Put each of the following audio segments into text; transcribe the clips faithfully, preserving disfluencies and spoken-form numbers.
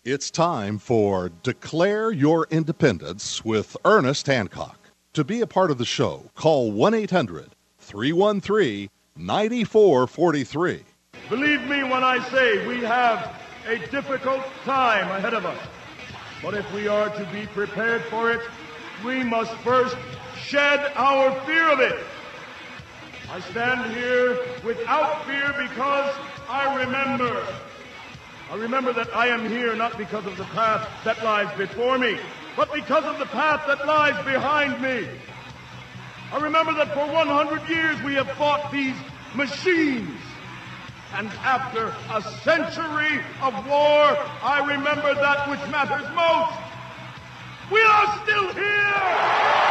It's time for Declare Your Independence with Ernest Hancock. To be a part of the show, call one eight hundred three one three nine four four three. Believe me when I say we have a difficult time ahead of us. But if we are to be prepared for it, we must first shed our fear of it. I stand here without fear because I remember. I remember that I am here not because of the path that lies before me, but because of the path that lies behind me. I remember that for one hundred years we have fought these machines. And after a century of war, I remember that which matters most. We are still here!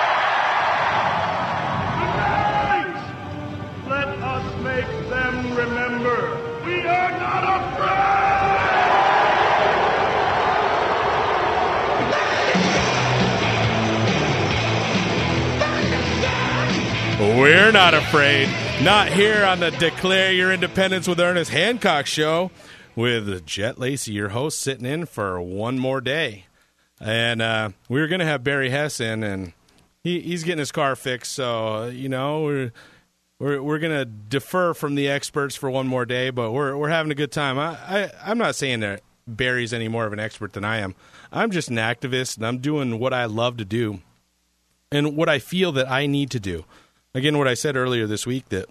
Let us make them remember we are not afraid! We're not afraid. Not here on the Declare Your Independence with Ernest Hancock show with Jet Lacey, your host, sitting in for one more day. And uh, we were going to have Barry Hess in, and he, he's getting his car fixed, so, uh, you know, we're... We're we're gonna defer from the experts for one more day, but we're we're having a good time. I, I I'm not saying that Barry's any more of an expert than I am. I'm just an activist, and I'm doing what I love to do, and what I feel that I need to do. Again, what I said earlier this week, that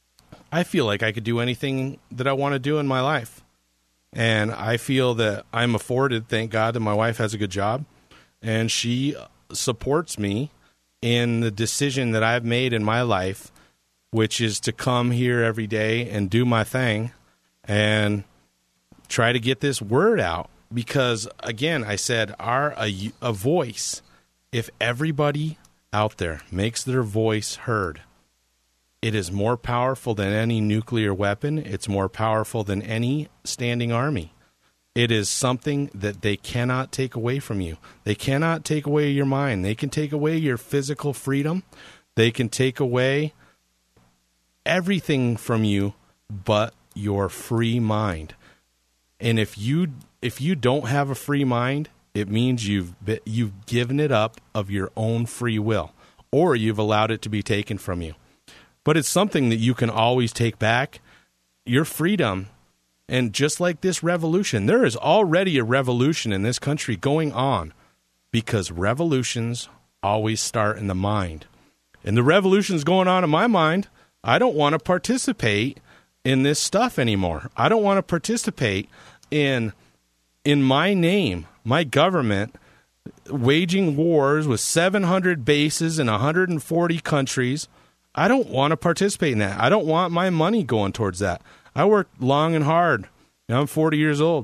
I feel like I could do anything that I want to do in my life, and I feel that I'm afforded. Thank God that my wife has a good job, and she supports me in the decision that I've made in my life, which is to come here every day and do my thing and try to get this word out. Because, again, I said, our a, a voice, if everybody out there makes their voice heard, it is more powerful than any nuclear weapon. It's more powerful than any standing army. It is something that they cannot take away from you. They cannot take away your mind. They can take away your physical freedom. They can take away everything from you but your free mind. And if you if you don't have a free mind, it means you've you've given it up of your own free will, or you've allowed it to be taken from you. But it's something that you can always take back, your freedom. And just like this revolution, there is already a revolution in this country going on, because revolutions always start in the mind. And the revolution's going on in my mind. I don't want to participate in this stuff anymore. I don't want to participate in, in my name, my government, waging wars with seven hundred bases in one hundred forty countries. I don't want to participate in that. I don't want my money going towards that. I worked long and hard. You know, I'm forty years old.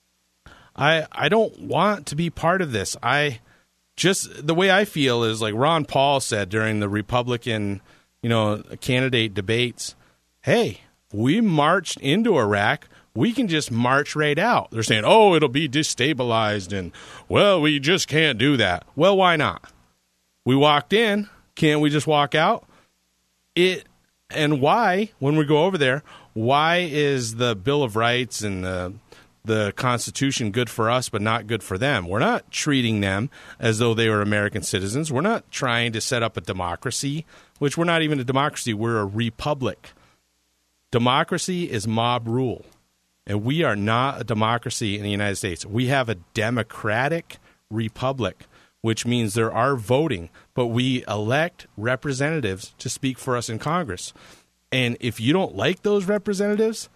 I I don't want to be part of this. I just, the way I feel is like Ron Paul said during the Republican, you know, candidate debates, hey, we marched into Iraq. We can just march right out. They're saying, oh, it'll be destabilized, and, well, we just can't do that. Well, why not? We walked in. Can't we just walk out? It and why, when we go over there, why is the Bill of Rights and the the Constitution good for us but not good for them? We're not treating them as though they were American citizens. We're not trying to set up a democracy, which we're not even a democracy. We're a republic. Democracy is mob rule, and we are not a democracy in the United States. We have a democratic republic, which means there are voting, but we elect representatives to speak for us in Congress. And if you don't like those representatives,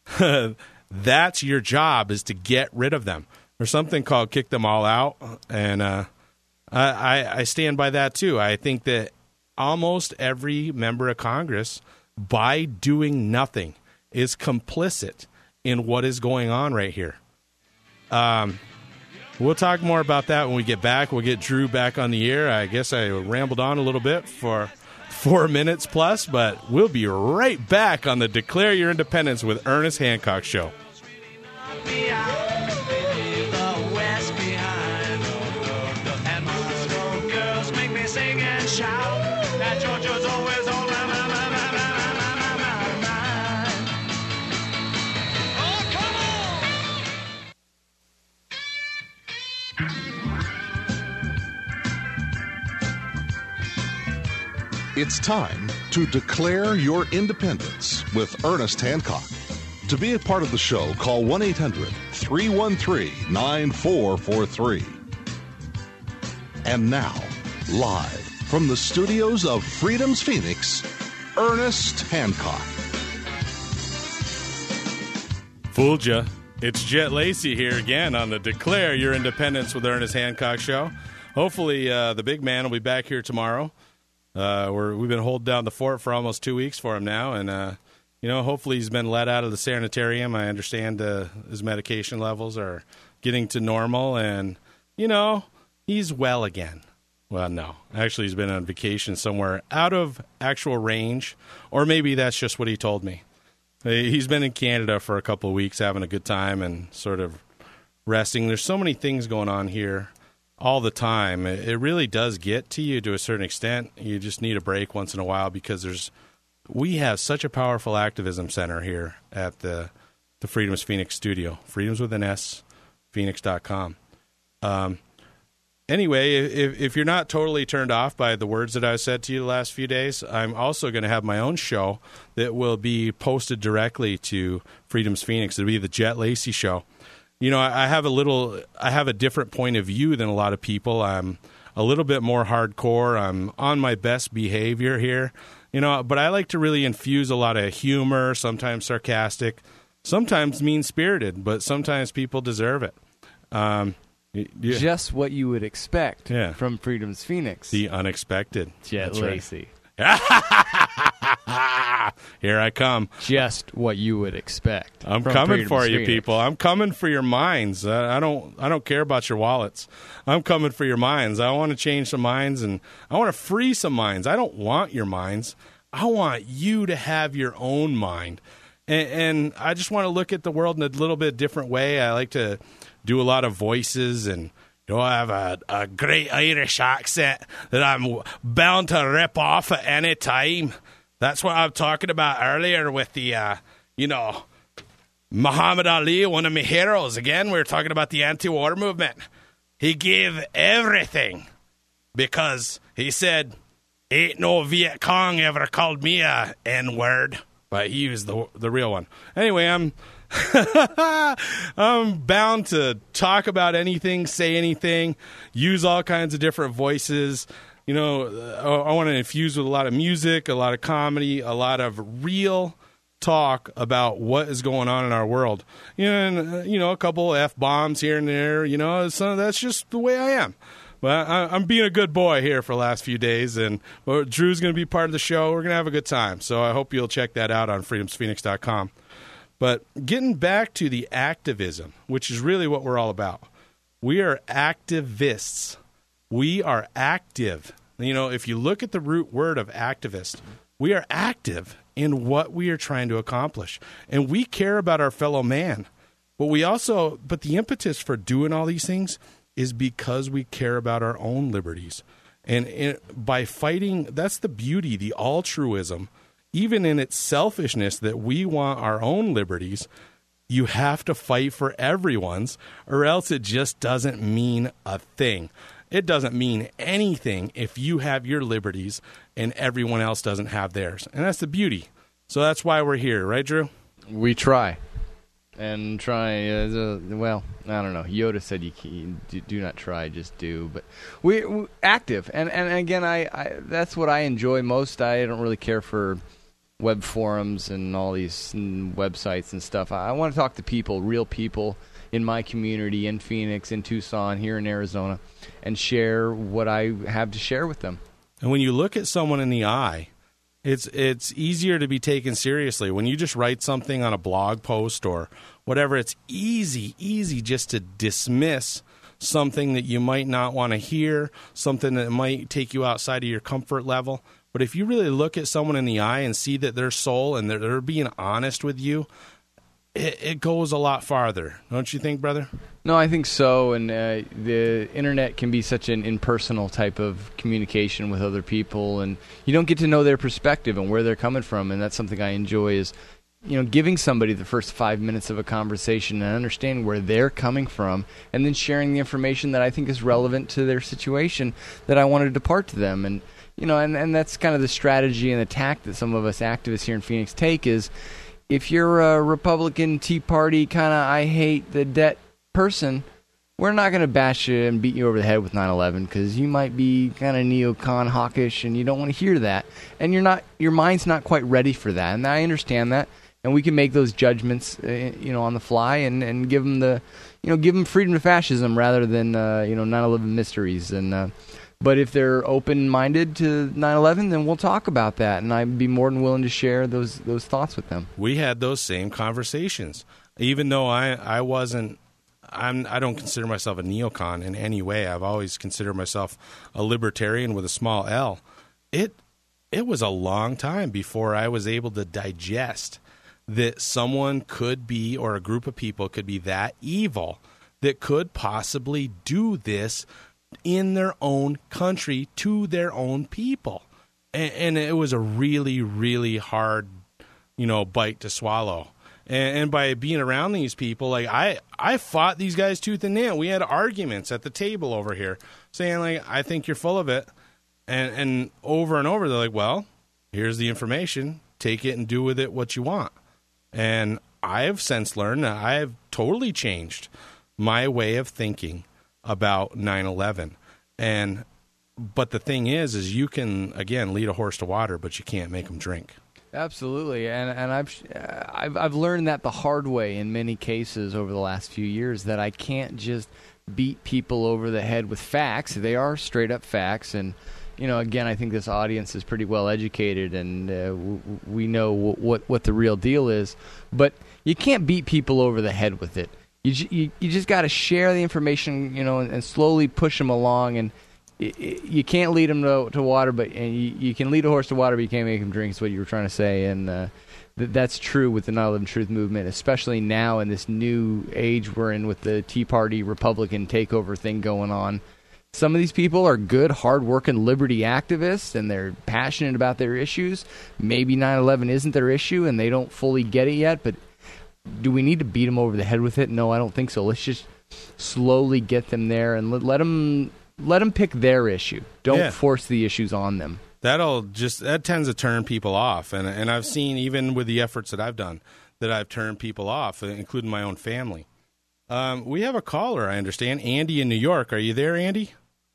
that's your job, is to get rid of them. There's something called kick them all out, and uh, I, I stand by that too. I think that almost every member of Congress, by doing nothing, is complicit in what is going on right here. Um, we'll talk more about that when we get back. We'll get Drew back on the air. I guess I rambled on a little bit for four minutes plus, but we'll be right back on the Declare Your Independence with Ernest Hancock show. It's time to declare your independence with Ernest Hancock. To be a part of the show, call one eight hundred three one three nine four four three. And now, live from the studios of Freedom's Phoenix, Ernest Hancock. Fooled ya. It's Jet Lacey here again on the Declare Your Independence with Ernest Hancock show. Hopefully uh, the big man will be back here tomorrow. Uh, we're, we've been holding down the fort for almost two weeks for him now, and uh, you know, hopefully he's been let out of the sanitarium. I understand uh, his medication levels are getting to normal, and you know, he's well again. Well, no, actually, he's been on vacation somewhere out of actual range, or maybe that's just what he told me. He's been in Canada for a couple of weeks, having a good time and sort of resting. There's so many things going on here all the time. It really does get to you to a certain extent. You just need a break once in a while because there's we have such a powerful activism center here at the the Freedom's Phoenix studio. Freedoms with an S, Phoenix dot com. Um, anyway, if, if you're not totally turned off by the words that I said to you the last few days, I'm also going to have my own show that will be posted directly to Freedom's Phoenix. It'll be the Jet Lacey Show. You know, I have a little, I have a different point of view than a lot of people. I'm a little bit more hardcore. I'm on my best behavior here, you know, but I like to really infuse a lot of humor, sometimes sarcastic, sometimes mean-spirited, but sometimes people deserve it. Um, yeah. Just what you would expect yeah. from Freedom's Phoenix. The unexpected. Jet That's Lacey. Right. Here I come. Just what you would expect. I'm from coming Freedom's for you, Phoenix. people. I'm coming for your minds. I, I don't. I don't care about your wallets. I'm coming for your minds. I want to change some minds, and I want to free some minds. I don't want your minds. I want you to have your own mind, and, and I just want to look at the world in a little bit different way. I like to do a lot of voices and. You know, I have a, a great Irish accent that I'm bound to rip off at any time. That's what I was talking about earlier with the, uh, you know, Muhammad Ali, one of my heroes. Again, we were talking about the anti-war movement. He gave everything because he said, ain't no Viet Cong ever called me a N-word. But he was the the real one. Anyway, I'm... I'm bound to talk about anything, say anything, use all kinds of different voices. You know, I want to infuse with a lot of music, a lot of comedy, a lot of real talk about what is going on in our world. You know, and, you know, a couple F-bombs here and there. You know, so that's just the way I am. Well, I'm being a good boy here for the last few days, and well, Drew's going to be part of the show. We're going to have a good time, so I hope you'll check that out on freedoms phoenix dot com. But getting back to the activism, which is really what we're all about. We are activists. We are active. You know, if you look at the root word of activist, we are active in what we are trying to accomplish. And we care about our fellow man. But we also, but the impetus for doing all these things is because we care about our own liberties. And, and by fighting, that's the beauty, the altruism. Even in its selfishness that we want our own liberties, you have to fight for everyone's, or else it just doesn't mean a thing. It doesn't mean anything if you have your liberties and everyone else doesn't have theirs. And that's the beauty. So that's why we're here, right, Drew? We try. And try, uh, well, I don't know. Yoda said you can, do, do not try, just do. But we, we active. And, and again, I, I that's what I enjoy most. I don't really care for web forums and all these websites and stuff. I want to talk to people, real people in my community, in Phoenix, in Tucson, here in Arizona, and share what I have to share with them. And when you look at someone in the eye, it's it's easier to be taken seriously. When you just write something on a blog post or whatever, it's easy, easy just to dismiss something that you might not want to hear, something that might take you outside of your comfort level. But if you really look at someone in the eye and see that their soul and they're, they're being honest with you, it, it goes a lot farther. Don't you think, brother? No, I think so. And uh, the internet can be such an impersonal type of communication with other people, and you don't get to know their perspective and where they're coming from. And that's something I enjoy is you know, giving somebody the first five minutes of a conversation and understanding where they're coming from, and then sharing the information that I think is relevant to their situation that I want to depart to them. And, you know, and, and that's kind of the strategy and the tack that some of us activists here in Phoenix take is, if you're a Republican, Tea Party kind of I hate the debt person, we're not going to bash you and beat you over the head with nine eleven because you might be kind of neocon hawkish and you don't want to hear that. And you're not, your mind's not quite ready for that. And I understand that. And we can make those judgments, uh, you know, on the fly and, and give them the, you know, give them freedom to fascism rather than, uh, you know, nine eleven mysteries. And, uh, but if they're open-minded to nine eleven, then we'll talk about that. And I'd be more than willing to share those, those thoughts with them. We had those same conversations. Even though I, I wasn't, I'm, I don't consider myself a neocon in any way. I've always considered myself a libertarian with a small L. It it was a long time before I was able to digest that someone could be, or a group of people could be that evil that could possibly do this in their own country to their own people. And, and it was a really, really hard, you know, bite to swallow. And, and by being around these people, like I, I fought these guys tooth and nail. We had arguments at the table over here saying, like, I think you're full of it. And, and over and over, they're like, well, here's the information. Take it and do with it what you want. And I've since learned that I've totally changed my way of thinking about nine eleven. And but the thing is, is you can, again, lead a horse to water, but you can't make them drink. Absolutely, and and I've I've I've learned that the hard way in many cases over the last few years, that I can't just beat people over the head with facts. They are straight up facts, and you know, again, I think this audience is pretty well educated, and uh, w- we know w- what what the real deal is. But you can't beat people over the head with it. You j- you, you just got to share the information, you know, and, and slowly push them along. And you can't lead them to, to water, but and you, you can lead a horse to water, but you can't make him drink, is what you were trying to say. And uh, th- that's true with the nine eleven Truth movement, especially now in this new age we're in with the Tea Party Republican takeover thing going on. Some of these people are good, hard-working liberty activists, and they're passionate about their issues. Maybe nine eleven isn't their issue, and they don't fully get it yet, but do we need to beat them over the head with it? No, I don't think so. Let's just slowly get them there and let, let them... Let them pick their issue. Don't yeah. force the issues on them. That'll just that tends to turn people off, and and I've seen even with the efforts that I've done that I've turned people off, including my own family. Um, we have a caller, I understand, Andy in New York. Are you there, Andy?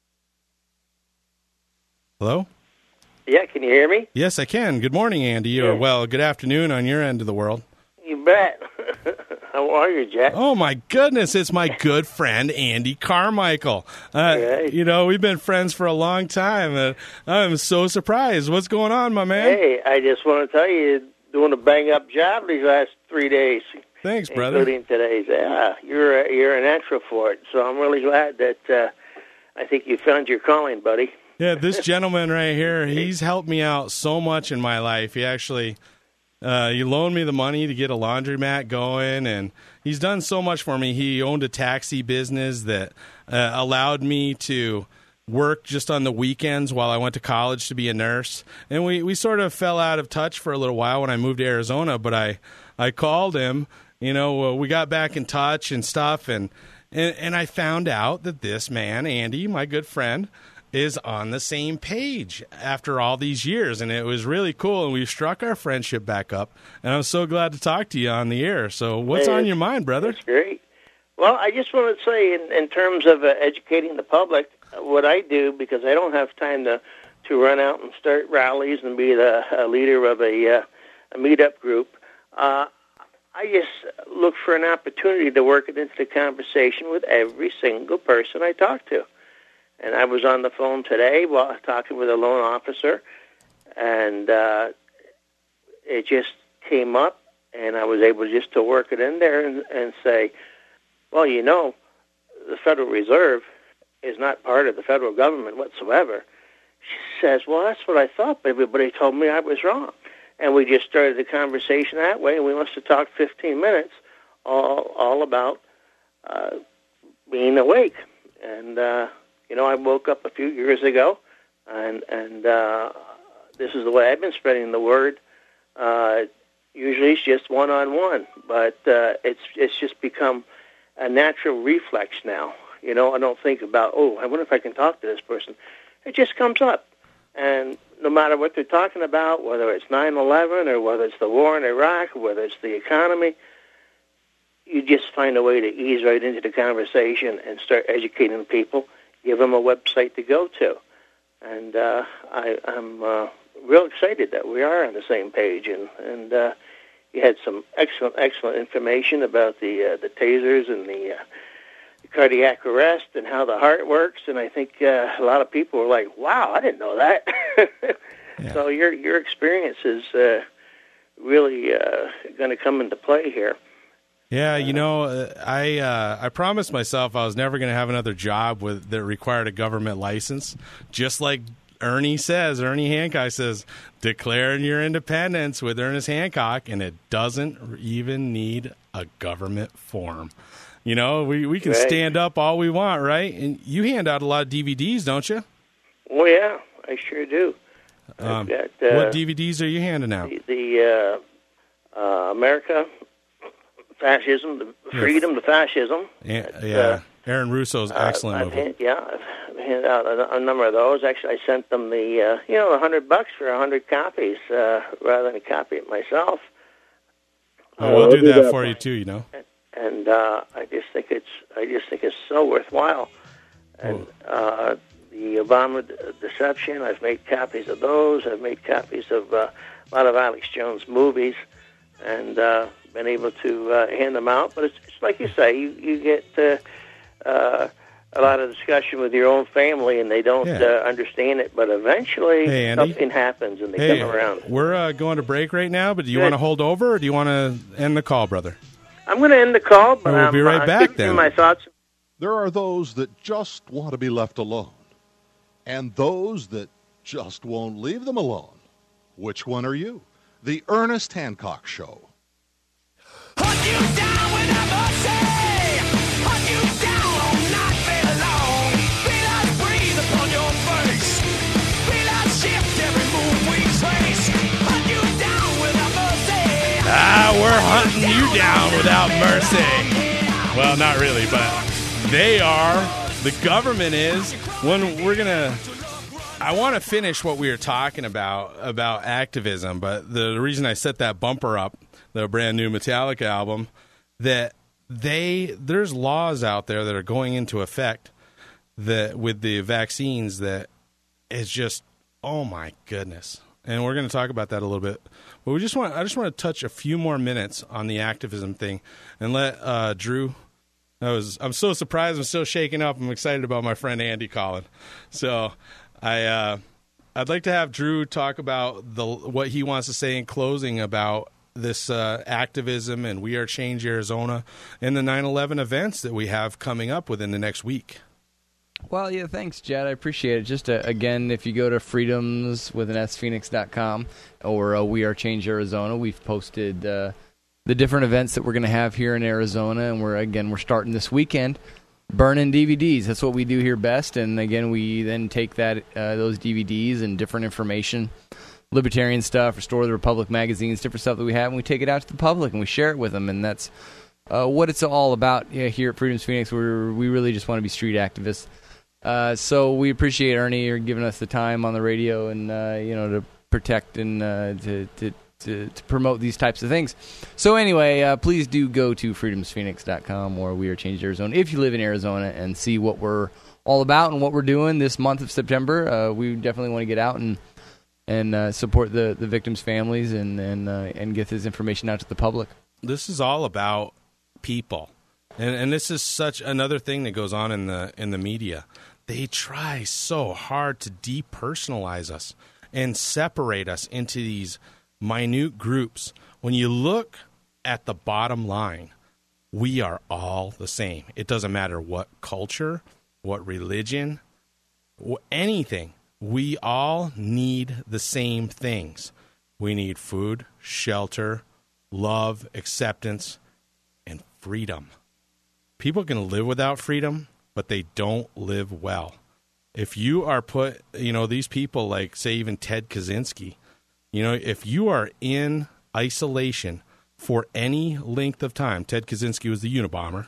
Hello? Yeah, can you hear me? Yes, I can. Good morning, Andy. Yeah. Or well, good afternoon on your end of the world. You bet. How are you, Jack? Oh, my goodness. It's my good friend, Andy Carmichael. Uh, right. You know, we've been friends for a long time. Uh, I'm so surprised. What's going on, my man? Hey, I just want to tell you, you're doing a bang-up job these last three days. Thanks, brother. Including today's. Yeah, you're a, you're an natural for it, so I'm really glad that uh, I think you found your calling, buddy. Yeah, this gentleman right here, he's helped me out so much in my life. He actually... Uh, he loaned me the money to get a laundromat going, and he's done so much for me. He owned a taxi business that uh, allowed me to work just on the weekends while I went to college to be a nurse. And we, we sort of fell out of touch for a little while when I moved to Arizona, but I, I called him. You know, we got back in touch and stuff, and, and, and I found out that this man, Andy, my good friend, is on the same page after all these years, and it was really cool, and we struck our friendship back up, and I'm so glad to talk to you on the air. So what's hey, on your mind, brother? That's great. Well, I just want to say in, in terms of uh, educating the public, what I do, because I don't have time to, to run out and start rallies and be the uh, leader of a, uh, a meetup group, uh, I just look for an opportunity to work it into the conversation with every single person I talk to. And I was on the phone today while talking with a loan officer, and uh, it just came up, and I was able just to work it in there and, and say, well, you know, the Federal Reserve is not part of the federal government whatsoever. She says, well, that's what I thought, but everybody told me I was wrong. And we just started the conversation that way, and we must have talked fifteen minutes all, all about uh, being awake. And, uh, You know, I woke up a few years ago, and and uh, this is the way I've been spreading the word. Uh, Usually it's just one-on-one, but uh, it's it's just become a natural reflex now. You know, I don't think about, oh, I wonder if I can talk to this person. It just comes up. And no matter what they're talking about, whether it's nine eleven or whether it's the war in Iraq or whether it's the economy, you just find a way to ease right into the conversation and start educating people, give them a website to go to. And uh, I, I'm uh, real excited that we are on the same page. And, and uh, you had some excellent, excellent information about the uh, the tasers and the, uh, the cardiac arrest and how the heart works. And I think uh, a lot of people were like, wow, I didn't know that. yeah. So your, your experience is uh, really uh, going to come into play here. Yeah, you know, I uh, I promised myself I was never going to have another job with that required a government license. Just like Ernie says, Ernie Hancock says, declaring your independence with Ernest Hancock, and it doesn't even need a government form. You know, we, we can right. stand up all we want, right? And you hand out a lot of D V Ds, don't you? Oh, yeah, I sure do. Um, got, uh, what D V Ds are you handing out? The, the uh, uh, America... Fascism, the freedom, the fascism. Yeah, yeah. Uh, Aaron Russo's excellent uh, movie. Hand, yeah, I've handed out a, a number of those. Actually, I sent them the, uh, you know, a hundred bucks for a hundred copies, uh, rather than copy it myself. Oh, we'll uh, do that for you too, you know. And, and uh, I just think it's, I just think it's so worthwhile. And uh, the Obama de- deception, I've made copies of those. I've made copies of uh, a lot of Alex Jones movies, and. Uh, been able to uh, hand them out, but it's, it's like you say, you, you get uh, uh, a lot of discussion with your own family, and they don't yeah. uh, understand it, but eventually hey, something happens, and they hey, come around. We're uh, going to break right now, but do you Good. want to hold over, or do you want to end the call, brother? I'm going to end the call, but we'll I'm, be right uh, back then. My thoughts. There are those that just want to be left alone, and those that just won't leave them alone. Which one are you? The Ernest Hancock Show. Hunt you down without mercy. Hunt you down all night, feel alone. Feel us breathe upon your face. Feel us shift every move we trace. Hunt you down without mercy. Ah, we're hunting you down without mercy. Well, not really, but they are. The government is. When we're gonna. I want to finish what we were talking about about activism, but the reason I set that bumper up, the brand new Metallica album, that they there's laws out there that are going into effect that with the vaccines that is just, oh my goodness. And we're going to talk about that a little bit. But we just want I just want to touch a few more minutes on the activism thing and let uh, Drew. I was I'm so surprised. I'm still shaking up. I'm excited about my friend Andy calling. So I uh, I'd like to have Drew talk about the what he wants to say in closing about this uh, activism and We Are Change Arizona and the nine eleven events that we have coming up within the next week. Well, yeah, thanks, Jed. I appreciate it. Just, uh, again, if you go to freedoms with an S phoenix dot com or uh, We Are Change Arizona, we've posted uh, the different events that we're going to have here in Arizona, and we're, again, we're starting this weekend. Burning D V Ds. That's what we do here best, and, again, we then take that uh, those D V Ds and different information, libertarian stuff, Restore the Republic magazines, different stuff that we have, and we take it out to the public and we share it with them, and that's uh, what it's all about you know, here at Freedoms Phoenix. We're, we really just want to be street activists. Uh, so we appreciate Ernie giving us the time on the radio and uh, you know to protect and uh, to, to to to promote these types of things. So anyway, uh, please do go to freedoms phoenix dot com or We Are Change Arizona if you live in Arizona and see what we're all about and what we're doing this month of September. Uh, we definitely want to get out and and uh, support the, the victims' families and and uh, and get this information out to the public. This is all about people, and and this is such another thing that goes on in the in the media. They try so hard to depersonalize us and separate us into these minute groups. When you look at the bottom line, we are all the same. It doesn't matter what culture, what religion, anything. We all need the same things. We need food, shelter, love, acceptance, and freedom. People can live without freedom, but they don't live well. If you are put, you know, these people like, say, even Ted Kaczynski, you know, if you are in isolation for any length of time, Ted Kaczynski was the Unabomber,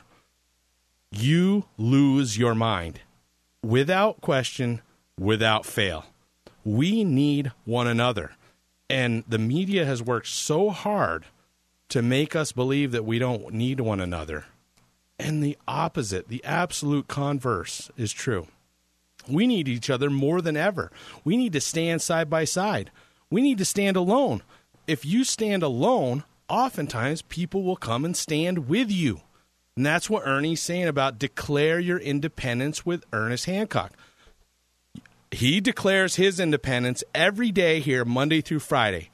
you lose your mind. Without question, without fail. We need one another. And the media has worked so hard to make us believe that we don't need one another. And the opposite, the absolute converse is true. We need each other more than ever. We need to stand side by side. We need to stand alone. If you stand alone, oftentimes people will come and stand with you. And that's what Ernie's saying about declare your independence with Ernest Hancock. He declares his independence every day here, Monday through Friday.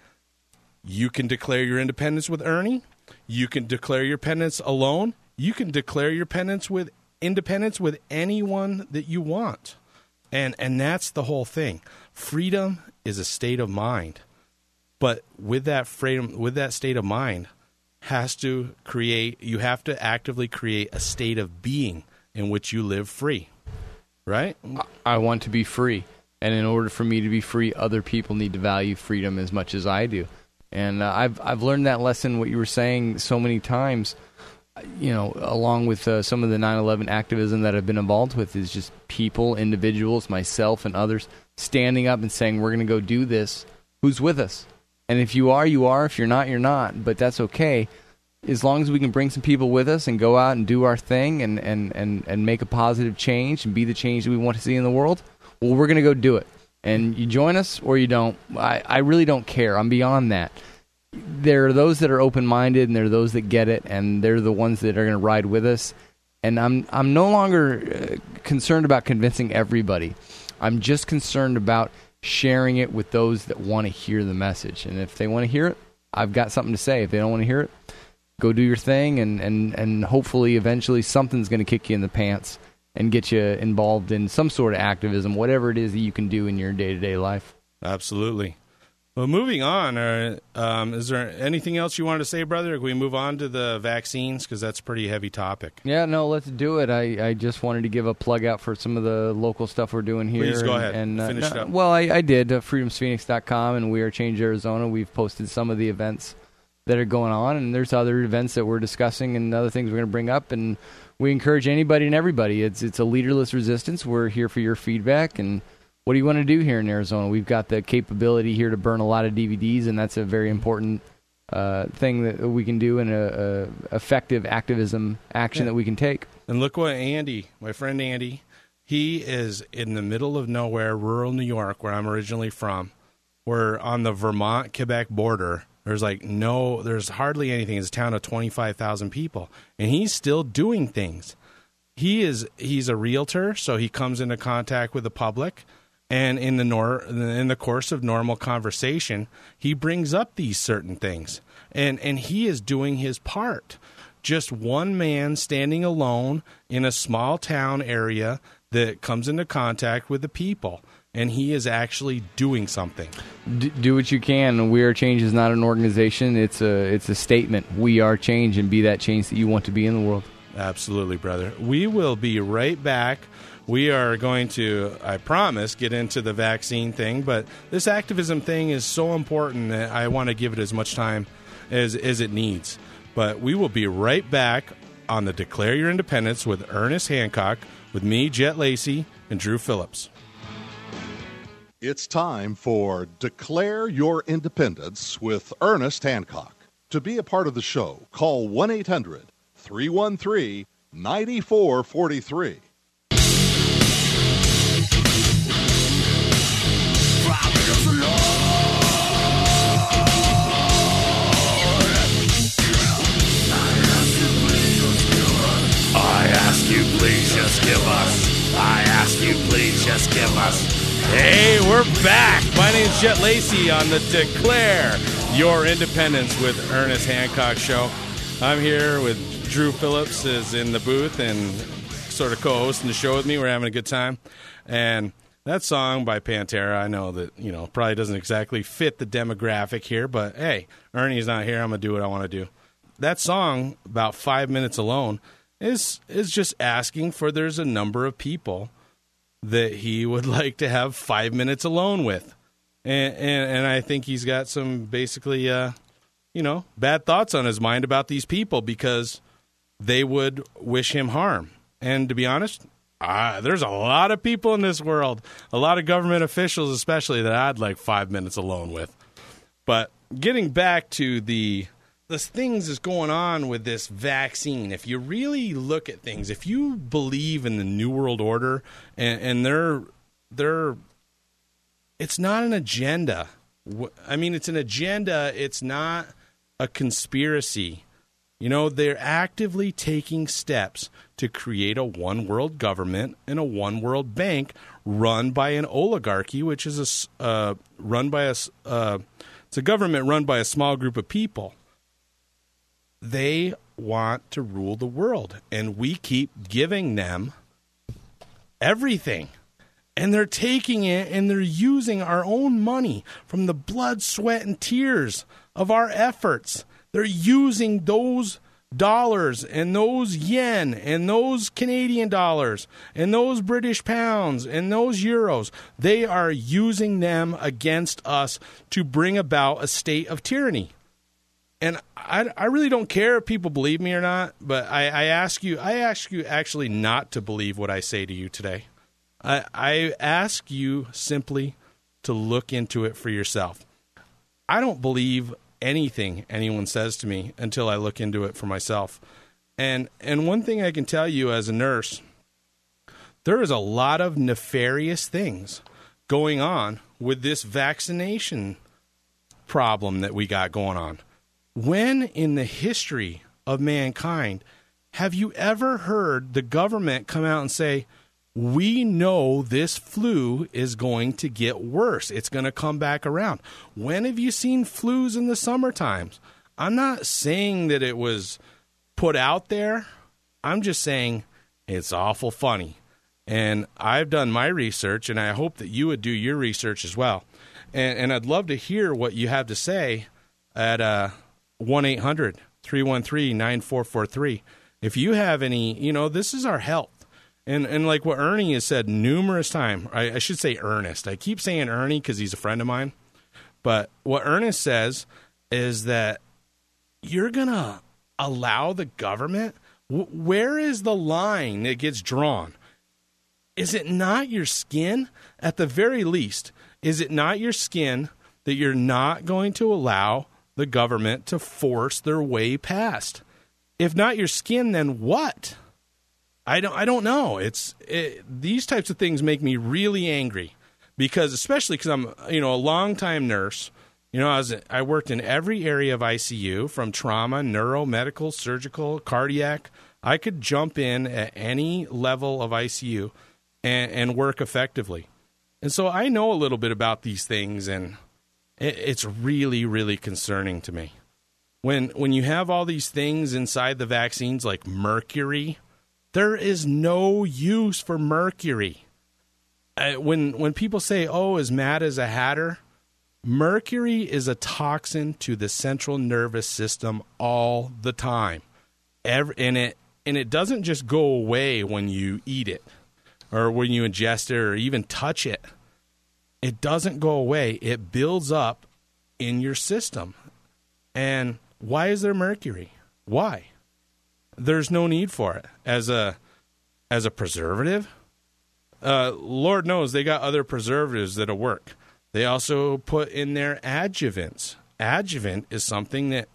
You can declare your independence with Ernie. You can declare your independence alone. You can declare your independence with independence with anyone that you want. And and that's the whole thing. Freedom is a state of mind. But with that freedom, with that state of mind, has to create, you have to actively create a state of being in which you live free. Right? I want to be free. And in order for me to be free, other people need to value freedom as much as I do. And uh, I've I've learned that lesson, what you were saying, so many times, you know, along with uh, some of the nine eleven activism that I've been involved with, is just people, individuals, myself and others, standing up and saying, we're going to go do this. Who's with us? And if you are, you are. If you're not, you're not. But that's okay. As long as we can bring some people with us and go out and do our thing and, and, and, and make a positive change and be the change that we want to see in the world, well, we're going to go do it. And you join us or you don't. I, I really don't care. I'm beyond that. There are those that are open-minded and there are those that get it, and they're the ones that are going to ride with us. And I'm I'm no longer uh, concerned about convincing everybody. I'm just concerned about sharing it with those that want to hear the message. And if they want to hear it, I've got something to say. If they don't want to hear it, go do your thing, and, and, and hopefully eventually something's going to kick you in the pants and get you involved in some sort of activism, whatever it is that you can do in your day-to-day life. Absolutely. Well, moving on, uh, um, is there anything else you wanted to say, brother? Can we move on to the vaccines? Because that's a pretty heavy topic. Yeah, no, let's do it. I, I just wanted to give a plug out for some of the local stuff we're doing here. Please go ahead. And, and finish uh, it up. Well, I, I did. Uh, freedoms phoenix dot com and We Are Change Arizona. We've posted some of the events that are going on, and there's other events that we're discussing and other things we're going to bring up, and we encourage anybody and everybody. It's it's a leaderless resistance. We're here for your feedback, and what do you want to do here in Arizona? We've got the capability here to burn a lot of D V Ds, and that's a very important uh, thing that we can do, and a, a effective activism action Yeah. that we can take. And look what Andy, my friend Andy, he is in the middle of nowhere, rural New York, where I'm originally from. We're on the Vermont-Quebec border. There's like no, there's hardly anything. It's a town of twenty-five thousand people, and he's still doing things. He is, he's a realtor, so he comes into contact with the public. And in the nor- in the course of normal conversation, he brings up these certain things. And and he is doing his part. Just one man standing alone in a small town area that comes into contact with the people. And he is actually doing something. D- do what you can. We Are Change is not an organization. It's a it's a statement. We are change, and be that change that you want to be in the world. Absolutely, brother. We will be right back. We are going to, I promise, get into the vaccine thing, but this activism thing is so important that I want to give it as much time as, as it needs. But we will be right back on the Declare Your Independence with Ernest Hancock, with me, Jet Lacey, and Drew Phillips. It's time for Declare Your Independence with Ernest Hancock. To be a part of the show, call one eight hundred three one three nine four four three. I ask you, please just give us. I ask you, please just give us. Hey, we're back. My name's Jet Lacey on the Declare Your Independence with Ernest Hancock show. I'm here with Drew Phillips is in the booth and sort of co-hosting the show with me. We're having a good time. And that song by Pantera, I know that, you know, probably doesn't exactly fit the demographic here, but hey, Ernie's not here. I'm going to do what I want to do. That song, about five minutes alone, is is just asking for there's a number of people that he would like to have five minutes alone with. And and, and I think he's got some basically, uh, you know, bad thoughts on his mind about these people because they would wish him harm. And to be honest, uh, there's a lot of people in this world, a lot of government officials especially, that I'd like five minutes alone with. But getting back to the the things that's going on with this vaccine, if you really look at things, if you believe in the New World Order and, and they're they're it's not an agenda. I mean, it's an agenda. It's not a conspiracy. You know, they're actively taking steps to create a one world government and a one world bank run by an oligarchy, which is a uh, run by a uh, it's a government run by a small group of people. They want to rule the world, and we keep giving them everything. And they're taking it and they're using our own money from the blood, sweat, and tears of our efforts. They're using those dollars and those yen and those Canadian dollars and those British pounds and those euros. They are using them against us to bring about a state of tyranny. And I, I really don't care if people believe me or not, but I, I ask you, I ask you actually not to believe what I say to you today. I, I ask you simply to look into it for yourself. I don't believe anything anyone says to me until I look into it for myself. And and one thing I can tell you as a nurse, there is a lot of nefarious things going on with this vaccination problem that we got going on. When in the history of mankind have you ever heard the government come out and say, we know this flu is going to get worse. It's going to come back around. When have you seen flus in the summer times? I'm not saying that it was put out there. I'm just saying it's awful funny. And I've done my research, and I hope that you would do your research as well. And, and I'd love to hear what you have to say at uh, one eight hundred three one three nine four four three. If you have any, you know, this is our health. And and like what Ernie has said numerous times, I, I should say Ernest. I keep saying Ernie because he's a friend of mine. But what Ernest says is that you're going to allow the government? W- where is the line that gets drawn? Is it not your skin? At the very least, is it not your skin that you're not going to allow the government to force their way past? If not your skin, then what? I don't. I don't know. It's it, these types of things make me really angry because, especially because I'm, you know, a longtime nurse. You know, I was I worked in every area of I C U, from trauma, neuro, medical, surgical, cardiac. I could jump in at any level of I C U and, and work effectively, and so I know a little bit about these things, and it, it's really, really concerning to me. When when you have all these things inside the vaccines, like mercury. There is no use for mercury. Uh, when when people say, oh, as mad as a hatter, mercury is a toxin to the central nervous system all the time. Every, and it and it doesn't just go away when you eat it or when you ingest it or even touch it. It doesn't go away. It builds up in your system. And why is there mercury? Why? There's no need for it as a as a preservative. Uh, Lord knows they got other preservatives that'll work. They also put in their adjuvants. Adjuvant is something that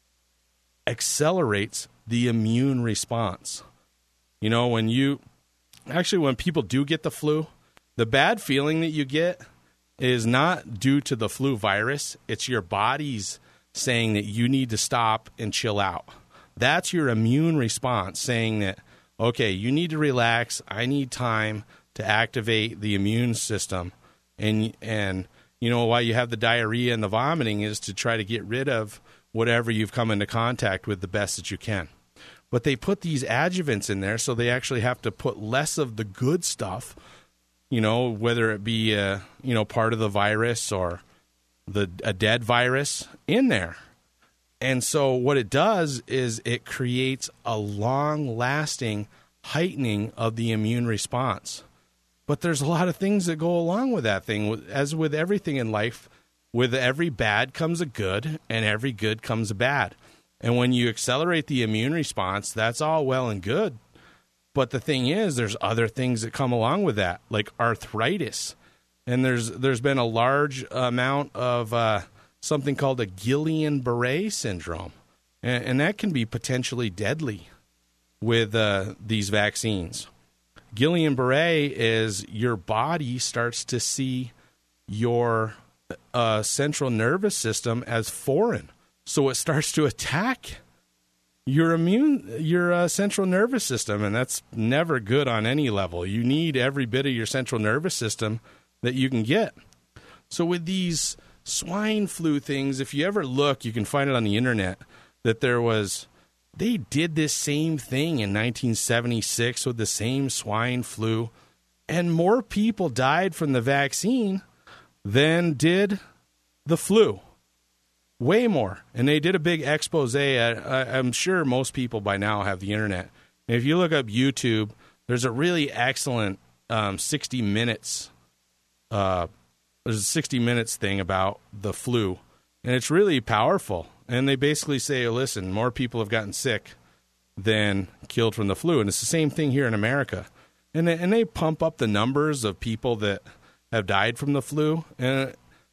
accelerates the immune response. You know, when you actually when people do get the flu, the bad feeling that you get is not due to the flu virus. It's your body's saying that you need to stop and chill out. That's your immune response saying that, okay, you need to relax. I need time to activate the immune system. And, and you know, why you have the diarrhea and the vomiting is to try to get rid of whatever you've come into contact with the best that you can. But they put these adjuvants in there, so they actually have to put less of the good stuff, you know, whether it be, a, you know, part of the virus or the a dead virus in there. And so what it does is it creates a long-lasting heightening of the immune response. But there's a lot of things that go along with that thing. As with everything in life, with every bad comes a good, and every good comes a bad. And when you accelerate the immune response, that's all well and good. But the thing is, there's other things that come along with that, like arthritis. And there's there's been a large amount of uh, something called a Guillain-Barré syndrome. And, and that can be potentially deadly with uh, these vaccines. Guillain-Barré is your body starts to see your uh, central nervous system as foreign. So it starts to attack your immune, your uh, central nervous system, and that's never good on any level. You need every bit of your central nervous system that you can get. So with these swine flu things, if you ever look, you can find it on the internet, that there was, they did this same thing in nineteen seventy-six with the same swine flu, and more people died from the vaccine than did the flu. Way more. And they did a big expose. I, I'm sure most people by now have the internet. And if you look up YouTube, there's a really excellent um, sixty minutes. Uh, there's a sixty minutes thing about the flu. And it's really powerful. And they basically say, listen, more people have gotten sick than killed from the flu. And it's the same thing here in America. And they, and they pump up the numbers of people that have died from the flu. And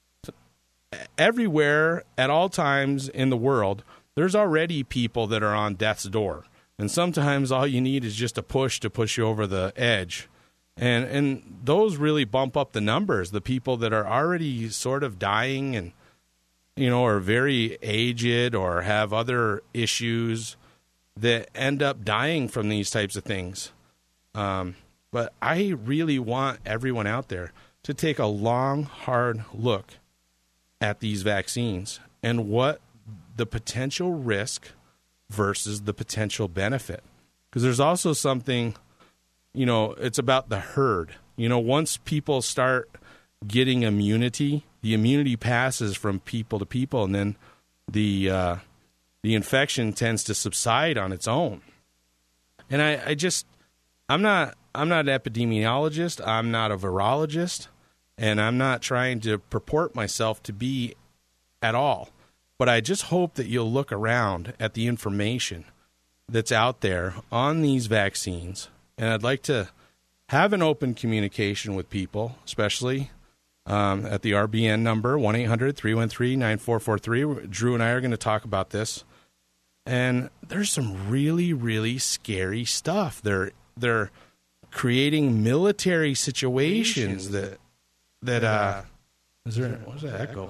everywhere, at all times in the world, there's already people that are on death's door. And sometimes all you need is just a push to push you over the edge. And and those really bump up the numbers, the people that are already sort of dying and, you know, are very aged or have other issues that end up dying from these types of things. Um, but I really want everyone out there to take a long, hard look at these vaccines and what the potential risk versus the potential benefit. Because there's also something, you know, it's about the herd. You know, once people start getting immunity, the immunity passes from people to people, and then the uh, the infection tends to subside on its own. And I, I just, I'm not, I'm not an epidemiologist. I'm not a virologist. And I'm not trying to purport myself to be at all. But I just hope that you'll look around at the information that's out there on these vaccines. And I'd like to have an open communication with people, especially um, at the R B N number, one eight hundred three one three nine four four three. Drew and I are going to talk about this. And there's some really, really scary stuff. They're, they're creating military situations that... That, uh, is there, what was that echo?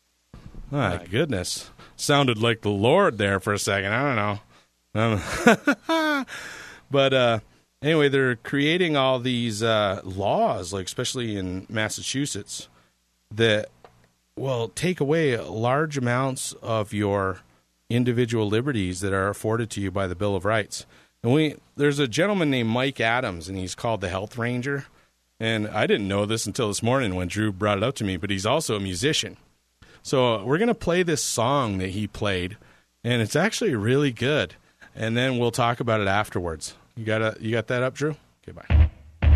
My goodness. Sounded like the Lord there for a second. I don't know. Um, but, uh, anyway, they're creating all these, uh, laws, like especially in Massachusetts, that will take away large amounts of your individual liberties that are afforded to you by the Bill of Rights. And we, there's a gentleman named Mike Adams, and he's called the Health Ranger. And I didn't know this until this morning when Drew brought it up to me, but he's also a musician. So uh, we're going to play this song that he played, and it's actually really good. And then we'll talk about it afterwards. You got a, you got that up, Drew? Okay, bye.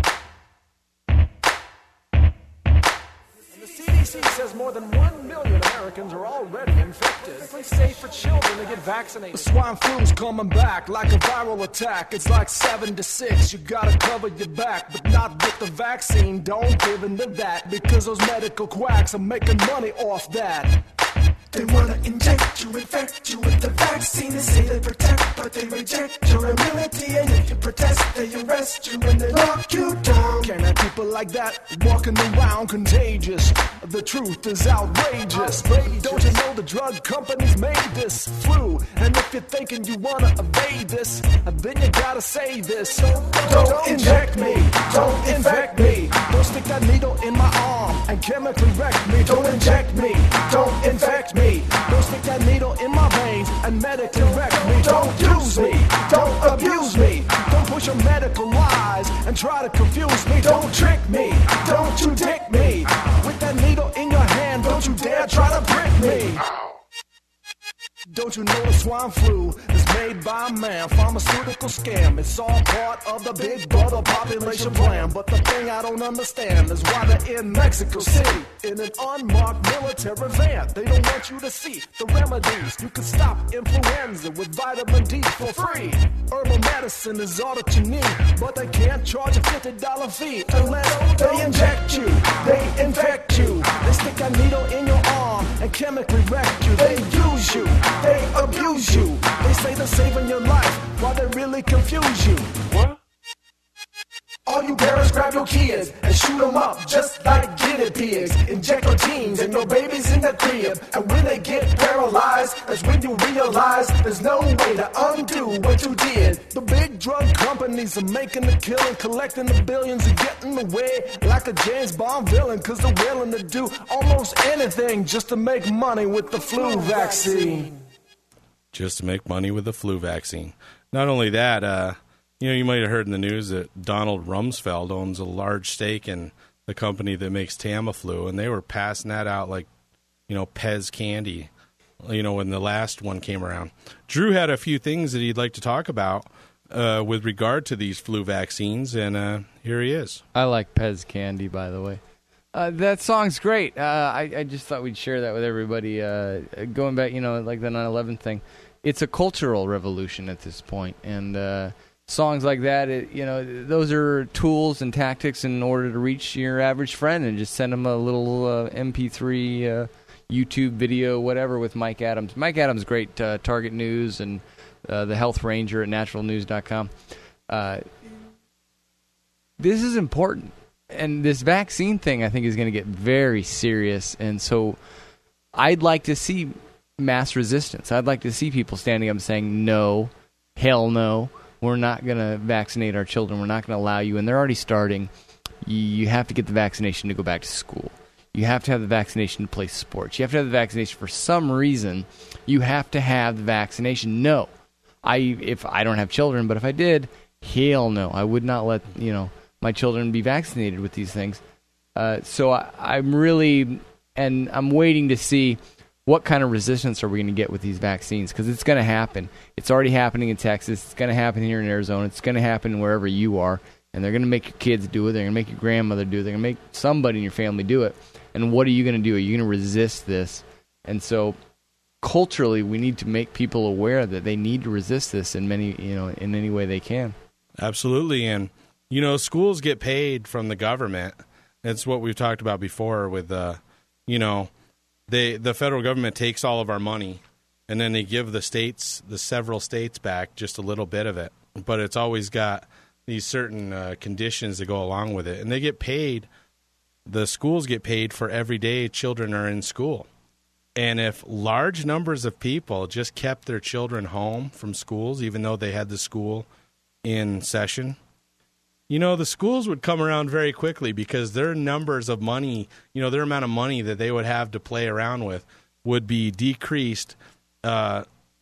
The C D C says more than one million Americans are already infected. It's safe for children to get vaccinated. The swine flu's coming back like a viral attack. It's like seven to six. You gotta cover your back, but not with the vaccine. Don't give in to that because those medical quacks are making money off that. They wanna inject you, infect you with the vaccine. They say they protect, but they reject your immunity. And if you protest, they arrest you and they lock you down. Can't have people like that walking around contagious. The truth is outrageous. outrageous. Don't you know the drug companies made this flu? And if you're thinking you wanna evade this, then you gotta say this. Don't, don't, don't inject me, don't infect me. Don't stick that needle in my arm and chemically wreck me. Don't inject me, don't infect me. Don't stick that needle in my veins and medically wreck me. Don't use me, don't abuse me. Don't push your medical lies and try to confuse me. Don't trick me, don't you dick me. With that needle in your hand, don't you dare try to prick me. Don't you know the swine flu is made by man? Pharmaceutical scam. It's all part of the big brother population plan. But the thing I don't understand is why they're in Mexico City in an unmarked military van. They don't want you to see the remedies. You can stop influenza with vitamin D for free. Herbal medicine is all that you need, but they can't charge a fifty dollar fee unless they inject you. They infect you. They stick a needle in your arm and chemically wreck you. They use you. They abuse you. They say they're saving your life while they really confuse you. What? All you parents grab your kids and shoot them up just like guinea pigs. Inject your teens and your babies in the crib. And when they get paralyzed, that's when you realize there's no way to undo what you did. The big drug companies are making the killing, collecting the billions and getting away like a James Bond villain. Cause they're willing to do almost anything just to make money with the flu vaccine. Just to make money with the flu vaccine. Not only that, uh, you know, you might have heard in the news that Donald Rumsfeld owns a large stake in the company that makes Tamiflu, and they were passing that out like, you know, Pez candy, you know, when the last one came around. Drew had a few things that he'd like to talk about uh, with regard to these flu vaccines, and uh, here he is. I like Pez candy, by the way. Uh, that song's great. Uh, I, I just thought we'd share that with everybody. Uh, going back, you know, like the nine eleven thing, it's a cultural revolution at this point, and uh, songs like that, it, you know, those are tools and tactics in order to reach your average friend and just send them a little uh, M P three, uh, YouTube video, whatever, with Mike Adams. Mike Adams, great, uh, Target News and uh, the Health Ranger at natural news dot com. Uh, this is important. And this vaccine thing, I think, is going to get very serious. And so I'd like to see mass resistance. I'd like to see people standing up and saying, no, hell no, we're not going to vaccinate our children. We're not going to allow you. And they're already starting. You have to get the vaccination to go back to school. You have to have the vaccination to play sports. You have to have the vaccination for some reason. You have to have the vaccination. No. I if I don't have children, but if I did, hell no. I would not let, you know, my children be vaccinated with these things. Uh, so I, I'm really, and I'm waiting to see what kind of resistance are we going to get with these vaccines, because it's going to happen. It's already happening in Texas. It's going to happen here in Arizona. It's going to happen wherever you are, and they're going to make your kids do it. They're going to make your grandmother do it. They're going to make somebody in your family do it. And what are you going to do? Are you going to resist this? And so culturally, we need to make people aware that they need to resist this in many, you know, in any way they can. Absolutely. And you know, schools get paid from the government. It's what we've talked about before with, uh, you know, they the federal government takes all of our money, and then they give the states, the several states back just a little bit of it. But it's always got these certain uh, conditions that go along with it. And they get paid, the schools get paid for every day children are in school. And if large numbers of people just kept their children home from schools, even though they had the school in session, you know, the schools would come around very quickly, because their numbers of money, you know, their amount of money that they would have to play around with would be decreased uh,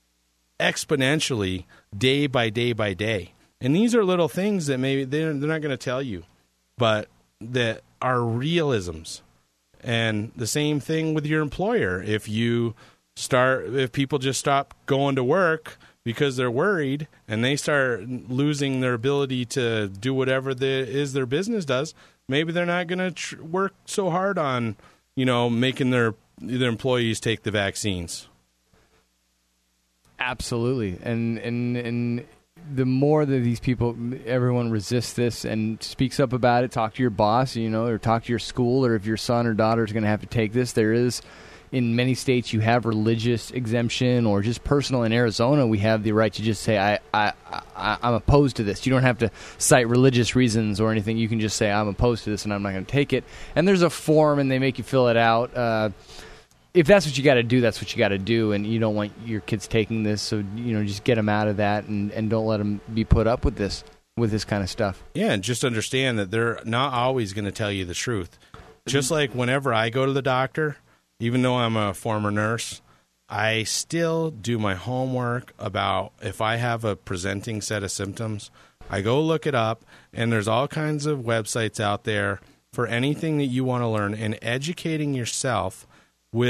exponentially day by day by day. And these are little things that maybe they're, they're not going to tell you, but that are realisms. And the same thing with your employer. If you start, if people just stop going to work because they're worried, and they start losing their ability to do whatever the is their business does, maybe they're not going to tr- work so hard on, you know, making their their employees take the vaccines. Absolutely, and and and the more that these people, everyone resists this and speaks up about it, talk to your boss, you know, or talk to your school, or if your son or daughter is going to have to take this, there is. In many states, you have religious exemption, or just personal. In Arizona, we have the right to just say, I, I, I, I'm opposed to this. You don't have to cite religious reasons or anything. You can just say, I'm opposed to this, and I'm not going to take it. And there's a form, and they make you fill it out. Uh, if that's what you got to do, that's what you got to do, and you don't want your kids taking this, so you know, just get them out of that, and, and don't let them be put up with this, with this kind of stuff. Yeah, and just understand that they're not always going to tell you the truth. Just like whenever I go to the doctor, even though I'm a former nurse, I still do my homework about if I have a presenting set of symptoms. I go look it up, and there's all kinds of websites out there for anything that you want to learn, and educating yourself will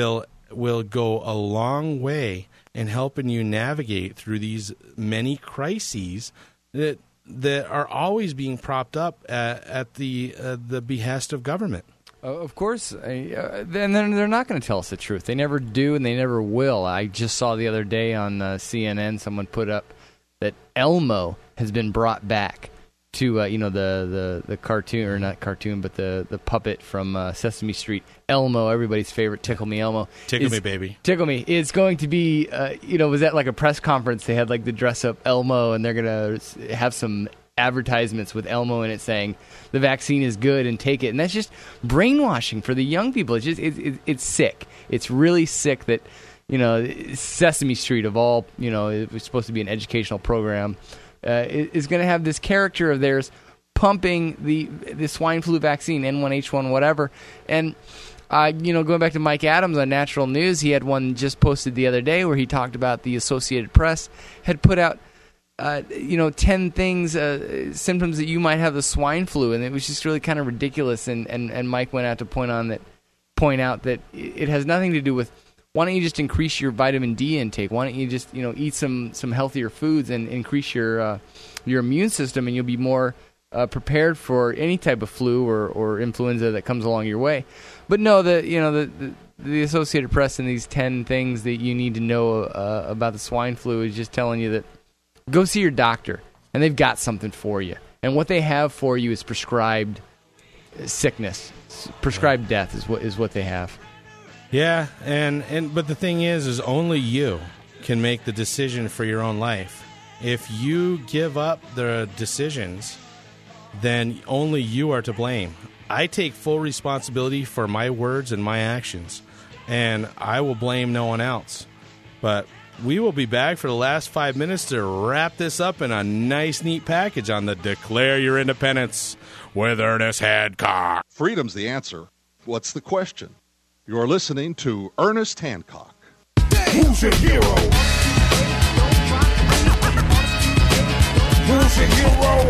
will go a long way in helping you navigate through these many crises that that are always being propped up at, at the uh, the behest of government. Uh, of course, uh, then they're, they're not going to tell us the truth. They never do, and they never will. I just saw the other day on uh, C N N someone put up that Elmo has been brought back to uh, you know the, the, the cartoon, or not cartoon, but the, the puppet from uh, Sesame Street. Elmo, everybody's favorite, Tickle Me Elmo. Tickle is, me, baby. Tickle Me. It's going to be, uh, you know, was that like a press conference? They had like the dress up Elmo, and they're going to have some advertisements with Elmo in it saying the vaccine is good and take it. And that's just brainwashing for the young people. It's just it, it, it's sick. It's really sick that, you know, Sesame Street, of all, you know, it was supposed to be an educational program, uh, is going to have this character of theirs pumping the the swine flu vaccine, N one H one, whatever. And uh, you know, going back to Mike Adams on Natural News, he had one just posted the other day where he talked about the Associated Press had put out Uh, you know, ten things, uh, symptoms that you might have the swine flu, and it was just really kind of ridiculous. And, and, and Mike went out to point on that, point out that it has nothing to do with. Why don't you just increase your vitamin D intake? Why don't you just you know eat some, some healthier foods and increase your uh, your immune system, and you'll be more uh, prepared for any type of flu or, or influenza that comes along your way. But no, the you know the. the The Associated Press and these ten things that you need to know uh, about the swine flu is just telling you that go see your doctor, and they've got something for you. And what they have for you is prescribed sickness, prescribed death is what is what they have. Yeah, and, and but the thing is, is only you can make the decision for your own life. If you give up the decisions, then only you are to blame. I take full responsibility for my words and my actions, and I will blame no one else. But we will be back for the last five minutes to wrap this up in a nice, neat package on the Declare Your Independence with Ernest Hancock. Freedom's the answer. What's the question? You're listening to Ernest Hancock. Who's your hero? Who's your hero?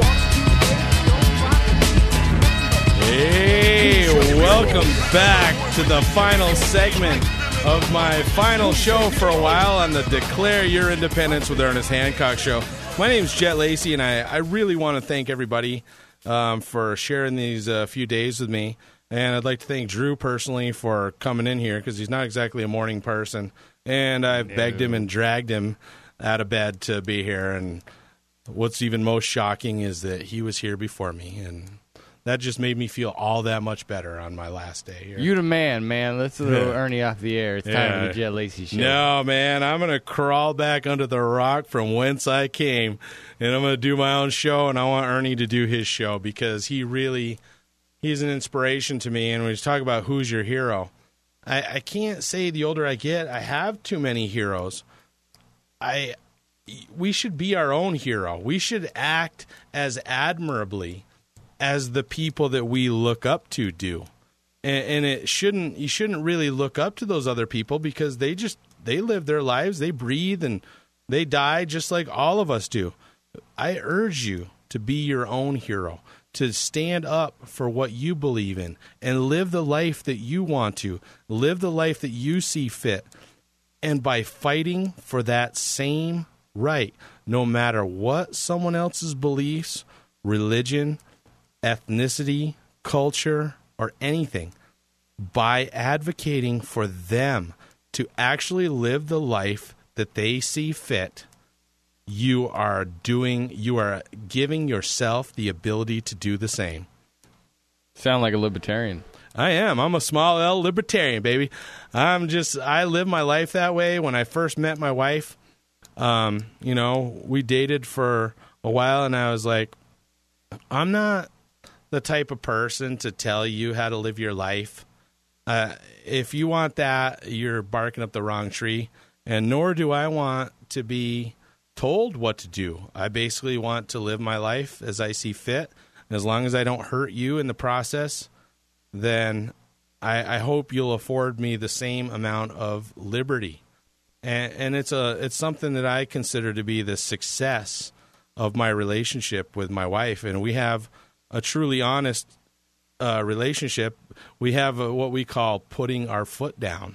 Hey, welcome back to the final segment of my final show for a while on the Declare Your Independence with Ernest Hancock show. My name is Jet Lacey, and I, I really want to thank everybody um, for sharing these uh, few days with me. And I'd like to thank Drew personally for coming in here, because he's not exactly a morning person. And I've no. begged him and dragged him out of bed to be here. And what's even most shocking is that he was here before me, and that just made me feel all that much better on my last day here. You the man, man. Let's throw Yeah. Ernie off the air. It's Yeah. time for the Jet Lacey show. No, man, I'm going to crawl back under the rock from whence I came, and I'm going to do my own show, and I want Ernie to do his show, because he really, he's an inspiration to me. And when we talk about who's your hero, I, I can't say the older I get, I have too many heroes. I, we should be our own hero. We should act as admirably as the people that we look up to do. And, and it shouldn't, you shouldn't really look up to those other people, because they just, they live their lives, they breathe, and they die just like all of us do. I urge you to be your own hero, to stand up for what you believe in, and live the life that you want to, live the life that you see fit. And by fighting for that same right, no matter what someone else's beliefs, religion, ethnicity, culture, or anything, by advocating for them to actually live the life that they see fit, you are doing, you are giving yourself the ability to do the same. Sound like a libertarian. I am. I'm a small L libertarian, baby. I'm just, I live my life that way. When I first met my wife, um, you know, we dated for a while, and I was like, I'm not the type of person to tell you how to live your life. Uh, if you want that, you're barking up the wrong tree. And nor do I want to be told what to do. I basically want to live my life as I see fit. And as long as I don't hurt you in the process, then I, I hope you'll afford me the same amount of liberty. And, and it's a it's something that I consider to be the success of my relationship with my wife. And we have a truly honest uh, relationship. We have a, what we call putting our foot down.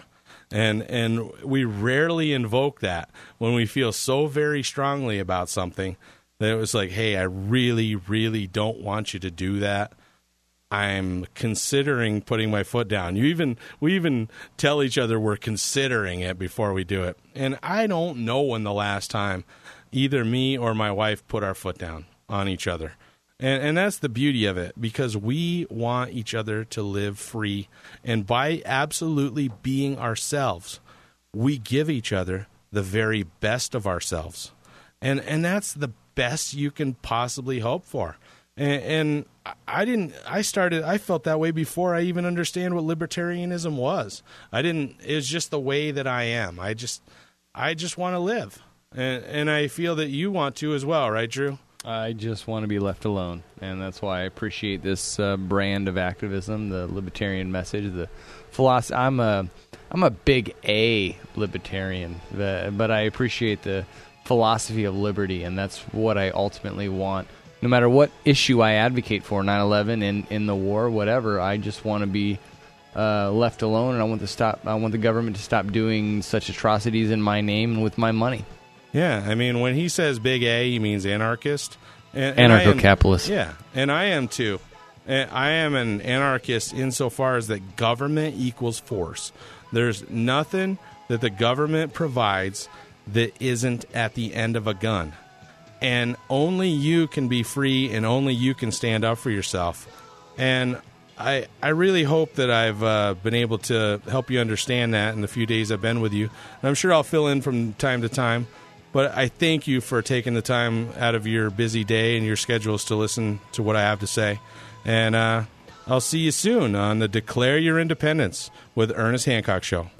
And and we rarely invoke that when we feel so very strongly about something that it was like, hey, I really, really don't want you to do that. I'm considering putting my foot down. You even we even tell each other we're considering it before we do it. And I don't know when the last time either me or my wife put our foot down on each other. And, and that's the beauty of it, because we want each other to live free. And by absolutely being ourselves, we give each other the very best of ourselves. And and that's the best you can possibly hope for. And, and I didn't, I started, I felt that way before I even understand what libertarianism was. I didn't, it was just the way that I am. I just, I just want to live. And, and I feel that you want to as well, right, Drew? I just want to be left alone, and that's why I appreciate this uh, brand of activism, the libertarian message, the philosophy. I'm a, I'm a big A libertarian, but, but I appreciate the philosophy of liberty, and that's what I ultimately want. No matter what issue I advocate for, nine eleven, in, in the war, whatever, I just want to be uh, left alone, and I want to stop. I want the government to stop doing such atrocities in my name and with my money. Yeah, I mean, when he says big A, he means anarchist. And, and Anarcho-capitalist. Yeah, and I am too. And I am an anarchist insofar as that government equals force. There's nothing that the government provides that isn't at the end of a gun. And only you can be free, and only you can stand up for yourself. And I I really hope that I've uh, been able to help you understand that in the few days I've been with you. And I'm sure I'll fill in from time to time. But I thank you for taking the time out of your busy day and your schedules to listen to what I have to say. And uh, I'll see you soon on the Declare Your Independence with Ernest Hancock Show.